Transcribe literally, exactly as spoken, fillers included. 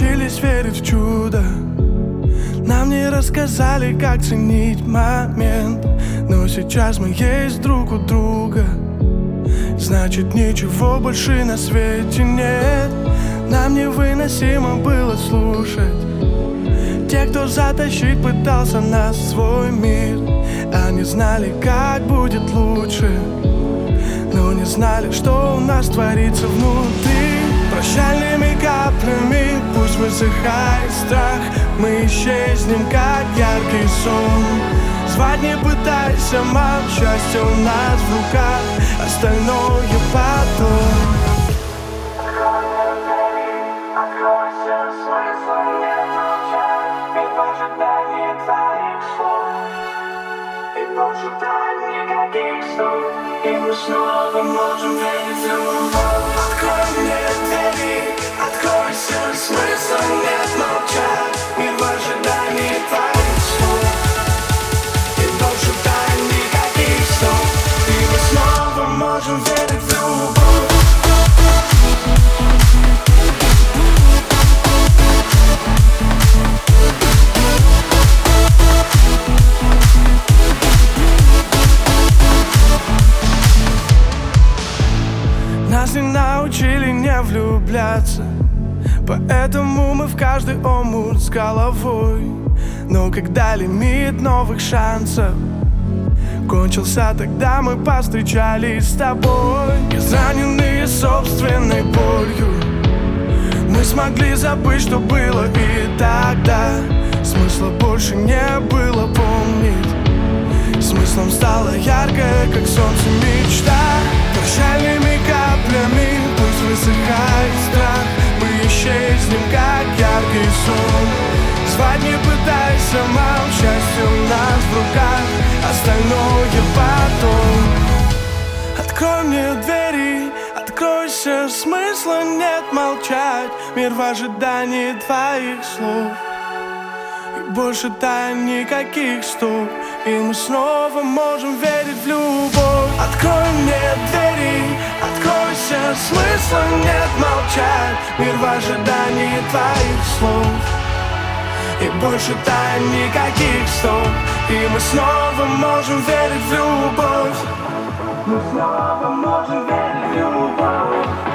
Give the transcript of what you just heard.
научились верить в чудо. Нам не рассказали, как ценить момент. Но сейчас мы есть друг у друга. Значит, ничего больше на свете нет. Нам невыносимо было слушать тех, кто затащить пытался нас в свой мир. Они знали, как будет лучше, но не знали, что у нас творится внутри. Прощальными каплями пусть высыхает страх. Мы исчезнем, как яркий сон. Звать не пытайся, мам, счастье у нас в руках, остальное потом. Откройся, смысла нет молчать, ведь в ожидании твоих слов. И больше так никаких слов, и мы снова можем верить в любовь. Открой мне двери, откройся, смысла нет молчать, мир в ожидании твоих слов. И больше так никаких слов, и мы снова можем верить в любовь. Нас не научили не влюбляться, поэтому мы в каждый омут с головой. Но когда лимит новых шансов кончился, тогда мы повстречались с тобой. Израненные собственной болью, мы смогли забыть, что было и тогда. Смысла больше не было помнить, смыслом стала яркая, как солнце, мечта. Прощальными каплями пусть высыхает страх. Мы исчезнем, как яркий сон. Звать не пытайся, мам, счастье у нас в руках, остальное потом. Открой мне двери, откройся, смысла нет молчать, мир в ожидании твоих слов. И больше тайн никаких стоп, и мы снова можем верить в любовь. Открой мне двери, откройся, смысла нет молчать, мир в ожидании твоих слов. И больше тайн никаких стоп, и мы снова можем верить в любовь. Мы снова можем верить в любовь.